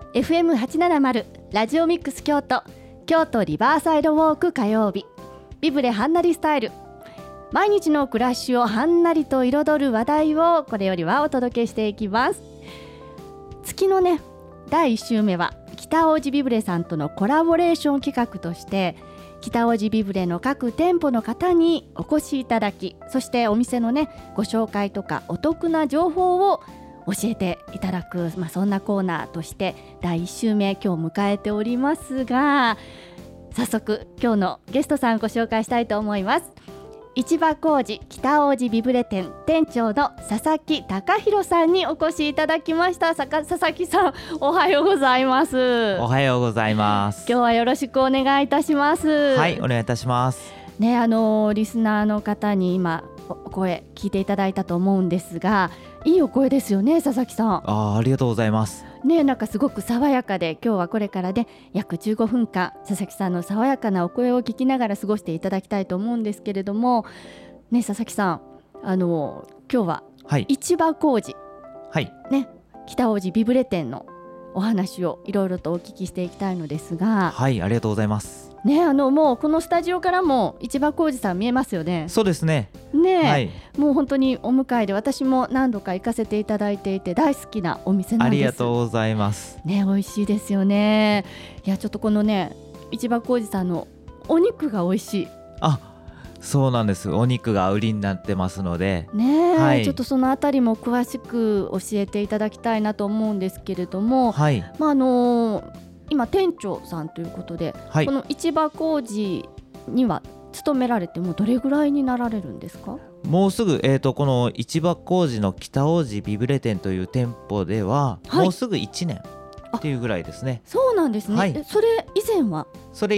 FM870 ラジオミックス京都、京都リバーサイドウォーク火曜日、ビブレはんなりスタイル。毎日の暮らしをはんなりと彩る話題をこれよりはお届けしていきます。月のね第1週目は北大路ビブレさんとのコラボレーション企画として、北大路ビブレの各店舗の方にお越しいただき、そしてお店のねご紹介とかお得な情報を教えていただく、そんなコーナーとして第1週目今日迎えておりますが、早速今日のゲストさんご紹介したいと思います。市場小路北大路ビブレ店店長の佐々木隆弘さんにお越しいただきました。佐々木さん、おはようございます。 おはようございます。 今日はよろしくお願いいたします。 はい、お願いいたしますね。リスナーの方に今お声聞いていただいたと思うんですが、いいお声ですよね、佐々木さん。 ありがとうございますね。なんかすごく爽やかで、今日はこれからで約15分間佐々木さんの爽やかなお声を聞きながら過ごしていただきたいと思うんですけれどもね。佐々木さん、今日は市場小路、ね、北大路ビブレ店のお話をいろいろとお聞きしていきたいのですが。 はい、ありがとうございますね。もうこのスタジオからも市場小路さん見えますよね。 そうですね。 もう本当にお迎えで、私も何度か行かせていただいていて大好きなお店なんです。 ありがとうございますね。美味しいですよね。いや、ちょっとこのね市場小路さんのお肉が美味しい。 そうなんです。お肉が売りになってますのでね、ちょっとそのあたりも詳しく教えていただきたいなと思うんですけれども、今店長さんということで、この市場小路には勤められてもうどれぐらいになられるんですか？ もうすぐ、この市場小路の北大路ビブレ店という店舗では、もうすぐ1年っていうぐらいですね。 そうなんですね。それ以前は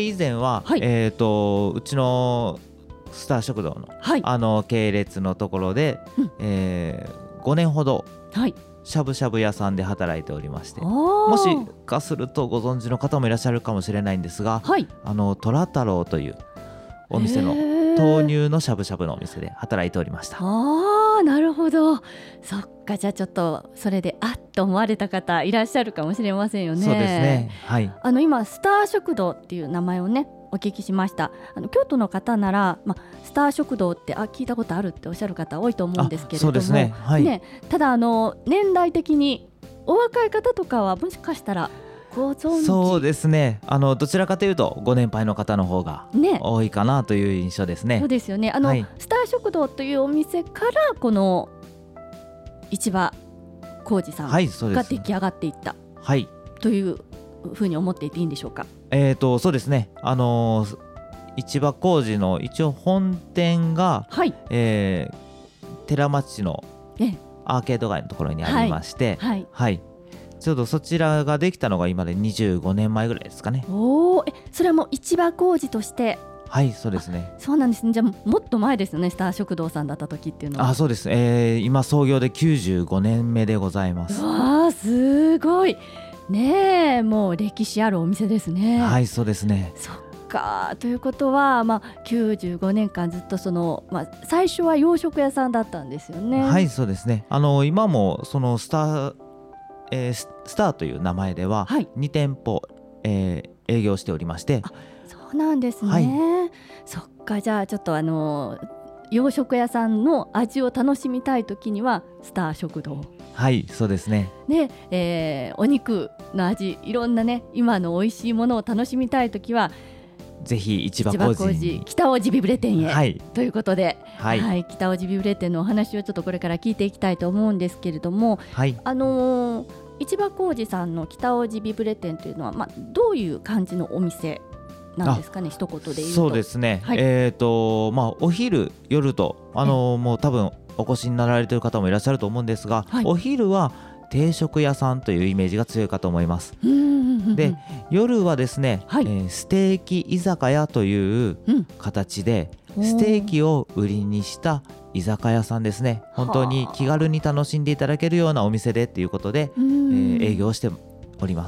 うちのスター食堂の、系列のところで、5年ほどしゃぶしゃぶ屋さんで働いておりまして、もしかするとご存知の方もいらっしゃるかもしれないんですが、虎太郎というお店の豆乳のしゃぶしゃぶのお店で働いておりました。 なるほど。そっか。じゃあちょっとそれであっと思われた方いらっしゃるかもしれませんよね。 そうですね。 今スター食堂っていう名前をねお聞きしました。京都の方なら、スター食堂って聞いたことあるっておっしゃる方多いと思うんですけれども、 そうですね。 ただ年代的にお若い方とかはもしかしたらご存知。 そうですね。どちらかというとご年配の方の方が多いかなという印象ですね。 そうですよね。スター食堂というお店からこの市場小路さんが出来上がっていった、というふうに思っていていいんでしょうか？ そうですね。市場小路の一応本店が、寺町のアーケード街のところにありまして、ちょうどそちらができたのが今で25年前ぐらいですかね。 それはもう市場小路として。 そうですね。 そうなんですね。じゃあもっと前ですよね、スター食堂さんだった時っていうのは。 そうです。今創業で95年目でございます。 すごいね。もう歴史あるお店ですね。 そうですね。 そっか。ということは、95年間ずっと最初は洋食屋さんだったんですよね。 そうですね。今もそのスターという名前では2店舗、営業しておりまして。 そうなんですね。そっか。じゃあちょっと洋食屋さんの味を楽しみたいときにはスター食堂。 そうですね。 で、お肉の味、いろんなね今の美味しいものを楽しみたいときはぜひ市場小路北大路ビブレ店へ、ということで、北大路ビブレ店のお話をちょっとこれから聞いていきたいと思うんですけれども、市場小路さんの北大路ビブレ店というのは、どういう感じのお店なんですかね、一言で言うと。 そうですね。お昼夜ともう多分お越しになられている方もいらっしゃると思うんですが、お昼は定食屋さんというイメージが強いかと思います。で、夜はですね、ステーキ居酒屋という形で、ステーキを売りにした居酒屋さんですね。本当に気軽に楽しんでいただけるようなお店でということで、営業しております。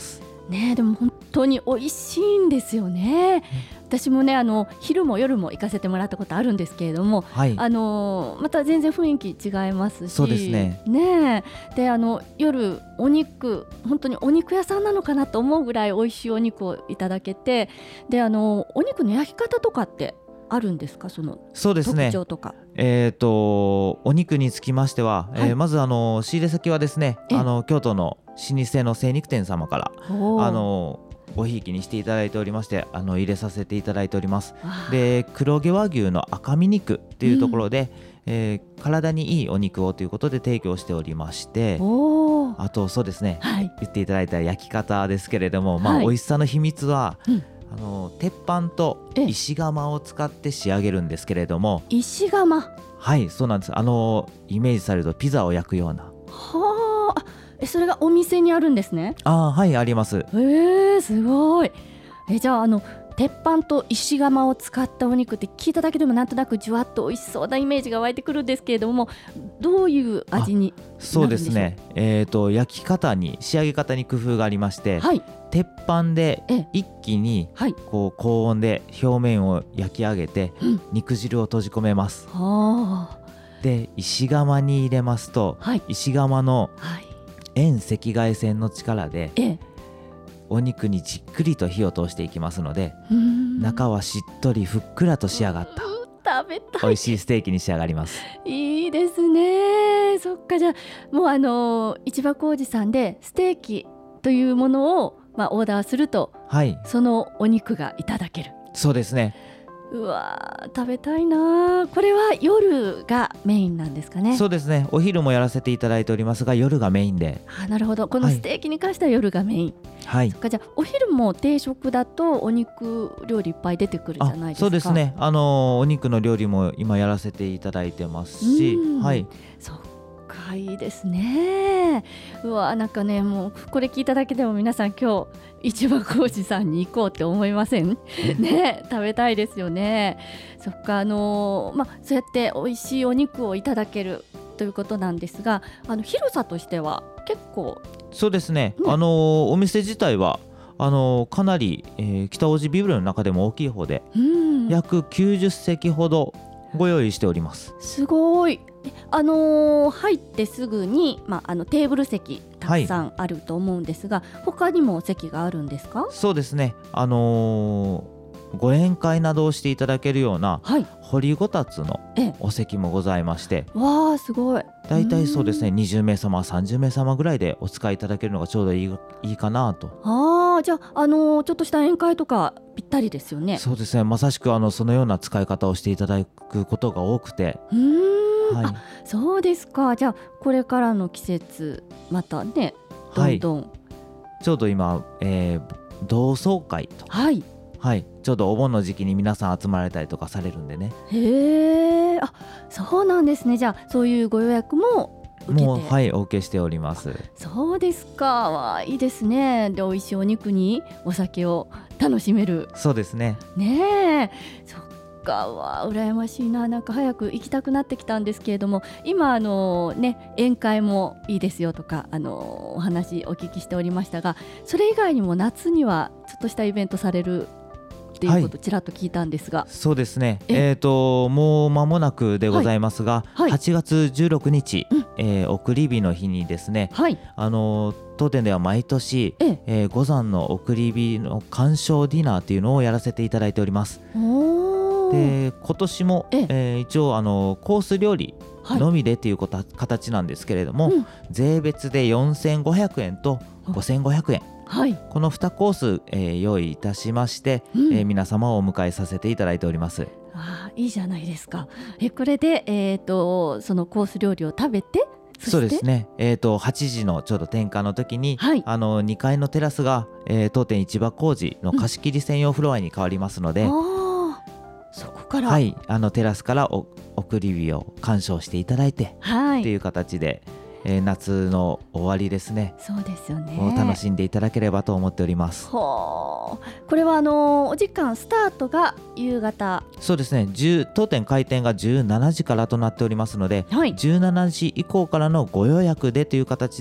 ね、でも本当に美味しいんですよね。私もね昼も夜も行かせてもらったことあるんですけれども、 はい、 また全然雰囲気違いますし、 そうですね。 で夜お肉、本当にお肉屋さんなのかなと思うぐらい美味しいお肉をいただけて、でお肉の焼き方とかってあるんですか？ そうですね、 特徴とか。 お肉につきましては、 はい、 まず仕入れ先はですね、京都の老舗の精肉店様からごひいきにしていただいておりまして、入れさせていただいております。で、黒毛和牛の赤身肉っていうところで、体にいいお肉をということで提供しておりまして、あとそうですね、 はい、 言っていただいた焼き方ですけれども、 はい、 美味しさの秘密は、鉄板と石窯を使って仕上げるんですけれども。 石窯。 はい、そうなんです。イメージされるとピザを焼くような。 はあ、それがお店にあるんですね。 はい、あります。 すごい。じゃあ鉄板と石窯を使ったお肉って聞いただけでもなんとなくじゅわっと美味しそうなイメージが湧いてくるんですけれども、どういう味になるんでしょう？ そうですね、焼き方に仕上げ方に工夫がありまして、 はい、 鉄板で一気にこう高温で表面を焼き上げて、肉汁を閉じ込めます。で、石窯に入れますと、石窯の遠赤外線の力で、お肉にじっくりと火を通していきますので、中はしっとりふっくらと仕上がった食べたい美味しいステーキに仕上がります。 いいですね。そっか、じゃあもう市場小路さんでステーキというものをオーダーすると、 はい、 そのお肉がいただける。 そうですね。 うわ食べたいな。これは夜がメインなんですかね？ そうですね、お昼もやらせていただいておりますが、夜がメインで。 なるほど。このステーキに関しては夜がメイン。 はい、 そっか、じゃあお昼も定食だとお肉料理いっぱい出てくるじゃないですか？ そうですね、お肉の料理も今やらせていただいてますし、はい、 そっか、いいですね。うわなんかね、もうこれ聞いただけでも皆さん今日市場小路さんに行こうって思いません？ね、食べたいですよね。そっか、そうやって美味しいお肉をいただけるということなんですが、広さとしては結構。 そうですね、お店自体はかなり、北大路ビブレの中でも大きい方で、約90席ほどご用意しております。 すごい。入ってすぐに、テーブル席たくさんあると思うんですが、他にも席があるんですか？ そうですね、ご宴会などをしていただけるような、掘りごたつのお席もございまして、 わあすごい。 だいたいそうですね、20名様30名様ぐらいでお使いいただけるのがちょうどいいかなと。 じゃあ、ちょっとした宴会とかぴったりですよね。 そうですね、まさしくそのような使い方をしていただくことが多くて。 そうですか。じゃあこれからの季節またね、どんどん、 ちょうど今、同窓会と、ちょうどお盆の時期に皆さん集まられたりとかされるんでね。 へえ、そうなんですね。じゃあそういうご予約も受けて。 もうお受けしております。 そうですか。いいですね。で美味しいお肉にお酒を楽しめる。 そうですね。 ねえ、そっか。羨ましいな。なんか早く行きたくなってきたんですけれども、今宴会もいいですよとかお話お聞きしておりましたが、それ以外にも夏にはちょっとしたイベントされるっていうことちらっと聞いたんですが。 そうですね、もう間もなくでございますが、8月16日、送り火の日にですね、当店では毎年、五山の送り火の鑑賞ディナーというのをやらせていただいております。で今年も、一応コース料理のみでという形なんですけれども、税別で4500円と5500円、この2コース、用意いたしまして、皆様をお迎えさせていただいております。 いいじゃないですか。これで、そのコース料理を食べて、 そうですね、8時のちょうど転換の時に、2階のテラスが、当店市場小路の貸し切り専用フロアに変わりますので、 そこからテラスから送り火を鑑賞していただいて、っていう形で、夏の終わりですね。 そうですよね。 を楽しんでいただければと思っております。 これはお時間スタートが夕方。 そうですね、当店開店が17時からとなっておりますので、17時以降からのご予約でという形で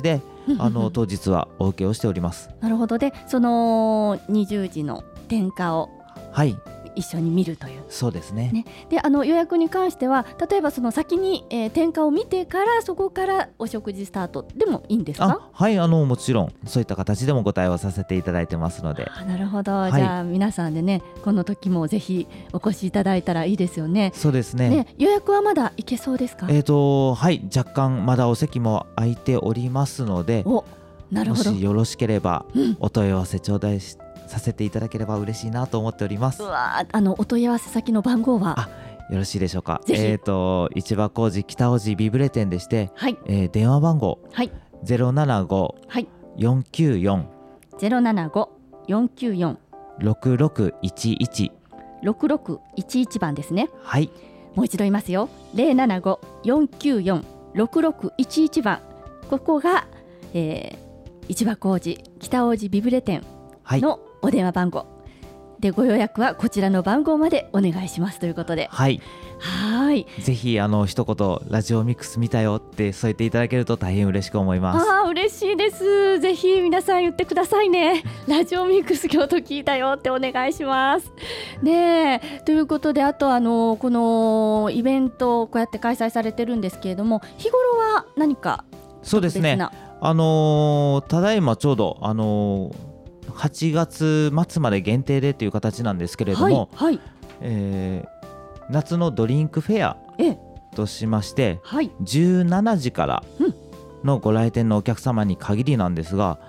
当日はお受けをしております。 なるほど。でその20時の点火をはい、 一緒に見るという。 そうですね。 で予約に関しては例えばその先に、点火を見てからそこからお食事スタートでもいいんですか？ はい、もちろんそういった形でもご対応させていただいてますので。 なるほど、じゃあ皆さんでねこの時もぜひお越しいただいたらいいですよね。 そうですね。 予約はまだいけそうですか？ はい、若干まだお席も空いておりますので、 なるほど、 もしよろしければお問い合わせ頂戴させていただければ嬉しいなと思っております。 お問い合わせ先の番号はよろしいでしょうか？ ぜひ市場小路北大路ビブレ店でして、 はい、 電話番号、 はい、 075-494 075-494 6611 6611番ですね。 はい、 もう一度言いますよ。075-494 6611番、ここが、市場小路北大路ビブレ店のお電話番号で、ご予約はこちらの番号までお願いしますということで、 はい、ぜひ一言ラジオミックス見たよって添えていただけると大変嬉しく思います。 嬉しいです。ぜひ皆さん言ってくださいね。ラジオミックス京都聞いたよってお願いしますね。ということで、あとこのイベントこうやって開催されてるんですけれども、日頃は何かそうですね、ただいまちょうど8月末まで限定でという形なんですけれども、 はい、 夏のドリンクフェアとしまして、17時からのご来店のお客様に限りなんですが、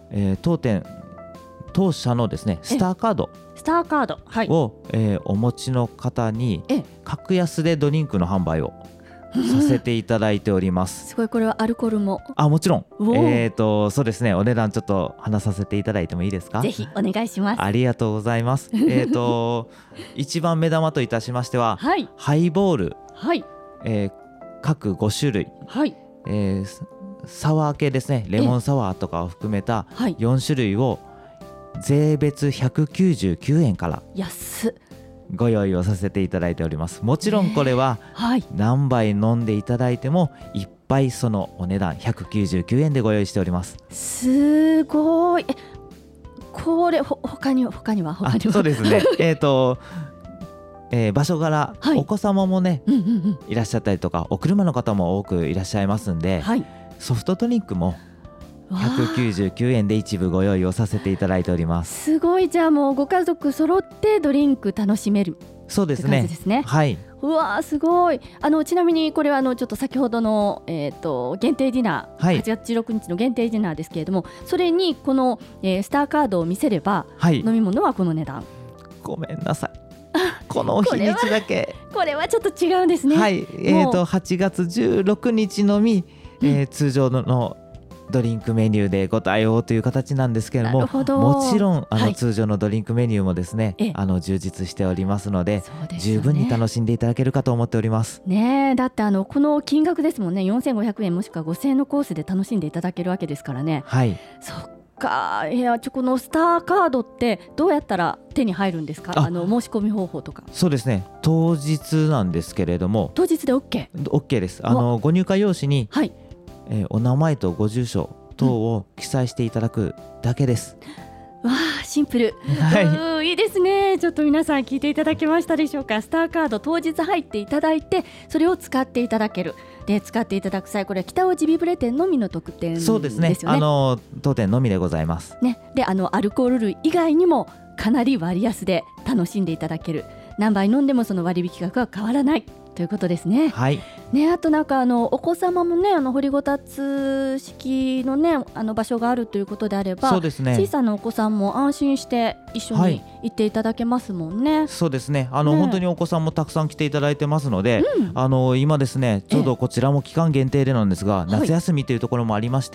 当社のですねスターカードを、お持ちの方に格安でドリンクの販売をさせていただいております。 すごい。これはアルコールももちろん。そうですね、お値段ちょっと話させていただいてもいいですか？ ぜひお願いします。 ありがとうございます。一番目玉といたしましては、ハイボール、各5種類、サワー系ですね、レモンサワーとかを含めた4種類を税別199円から安っご用意をさせていただいております。もちろんこれは何杯飲んでいただいても1杯そのお値段199円でご用意しております。 すごい。これ他にはそうですね場所柄、お子様もね、いらっしゃったりとかお車の方も多くいらっしゃいますんで、ソフトドリンクも199円で一部ご用意をさせていただいております。 すごい。じゃあもうご家族揃ってドリンク楽しめる。 そうですね。はい。 うわー、すごい。ちなみにこれはちょっと先ほどの、限定ディナー、8月16日の限定ディナーですけれども、それにこの、スターカードを見せれば、飲み物はこの値段。 ごめんなさい。この日にちだけこれはちょっと違うんですね。 8月16日のみ、通常のドリンクメニューでご対応という形なんですけれども、もちろん通常のドリンクメニューもですね、充実しておりますので、十分に楽しんでいただけるかと思っておりますね。だってこの金額ですもんね。4500円もしくは5000円のコースで楽しんでいただけるわけですからね。そっか。このスターカードってどうやったら手に入るんですか？申し込み方法とか。 そうですね、当日なんですけれども。 当日で OK です。ご入会用紙に、お名前とご住所等を記載していただくだけです。 わあ、シンプル。いいですね。ちょっと皆さん聞いていただけましたでしょうか？スターカード当日入っていただいて、それを使っていただける。で、使っていただく際、これは北大路ビブレ店のみの特典ですよね。 そうですね。当店のみでございますね。で、アルコール類以外にもかなり割安で楽しんでいただける。何杯飲んでもその割引額は変わらないということですね。あとなんかお子様もね、掘りごたつ式のね場所があるということであれば、小さなお子さんも安心して一緒に行っていただけますもんね。 そうですね。本当にお子さんもたくさん来ていただいてますので、今ですね、ちょうどこちらも期間限定でなんですが、夏休みというところもありまして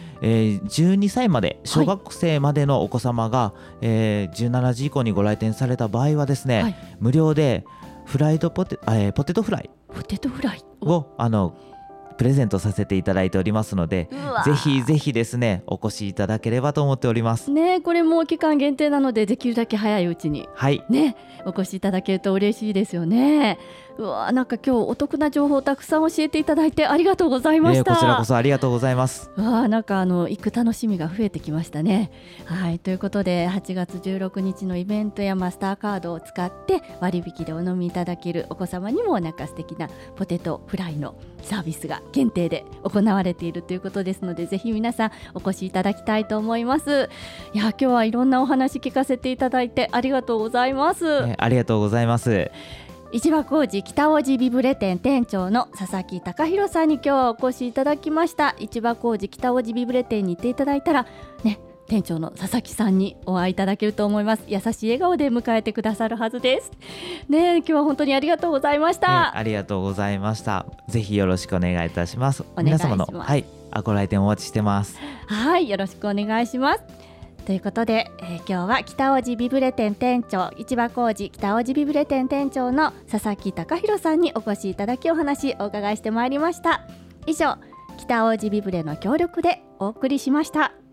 、12歳まで小学生までのお子様が、17時以降にご来店された場合はですね、無料でフライドポテトフライをプレゼントさせていただいておりますので、ぜひぜひですねお越しいただければと思っておりますね。これも期間限定なので、できるだけ早いうちに、ね、お越しいただけると嬉しいですよね。 うわ、なんか今日お得な情報をたくさん教えていただいてありがとうございました。 こちらこそありがとうございます。 わあ、なんか行く楽しみが増えてきましたね。はい、ということで8月16日のイベントやマスターカードを使って割引でお飲みいただける、お子様にもなんか素敵なポテトフライのサービスが限定で行われているということですので、ぜひ皆さんお越しいただきたいと思います。いや、今日はいろんなお話聞かせていただいてありがとうございます。 ありがとうございます。 市場小路北大路ビブレ店店長の佐々木貴弘さんに今日はお越しいただきました。市場小路北大路ビブレ店に行っていただいたらね、店長の佐々木さんにお会いいただけると思います。優しい笑顔で迎えてくださるはずですね。今日は本当にありがとうございました。 ありがとうございました。ぜひよろしくお願いいたします。 お願いします。 皆様のご来店お待ちしてます。 はい、よろしくお願いします。ということで、今日は北大路ビブレ店店長、市場小路北大路ビブレ店店長の佐々木貴弘さんにお越しいただきお話お伺いしてまいりました。以上、北大路ビブレの協力でお送りしました。